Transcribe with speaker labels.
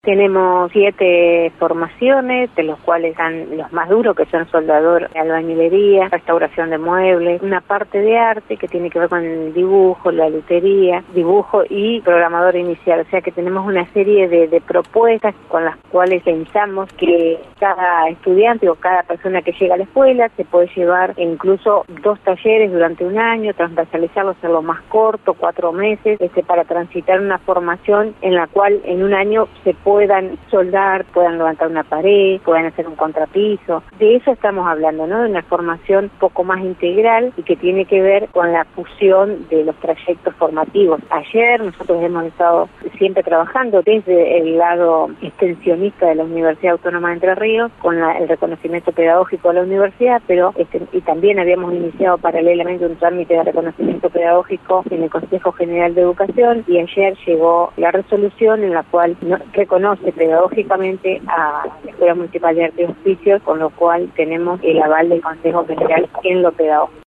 Speaker 1: Tenemos 7 formaciones, de los cuales están los más duros, que son soldador, albañilería, restauración de muebles, una parte de arte que tiene que ver con el dibujo, la lutería, dibujo y programador inicial. O sea que tenemos una serie de propuestas con las cuales pensamos que cada estudiante o cada persona que llega a la escuela se puede llevar incluso 2 talleres durante un año, transversalizarlo, hacerlo más corto, 4 meses, para transitar una formación en la cual en un año se puedan soldar, puedan levantar una pared, puedan hacer un contrapiso. De eso estamos hablando, ¿no? De una formación un poco más integral y que tiene que ver con la fusión de los trayectos formativos. Ayer nosotros hemos estado siempre trabajando desde el lado extensionista de la Universidad Autónoma de Entre Ríos con el reconocimiento pedagógico de la universidad, pero y también habíamos iniciado paralelamente un trámite de reconocimiento pedagógico en el Consejo General de Educación, y ayer llegó la resolución en la cual reconoce pedagógicamente a la Escuela Municipal de Arte y Oficios, con lo cual tenemos el aval del Consejo General en lo pedagógico.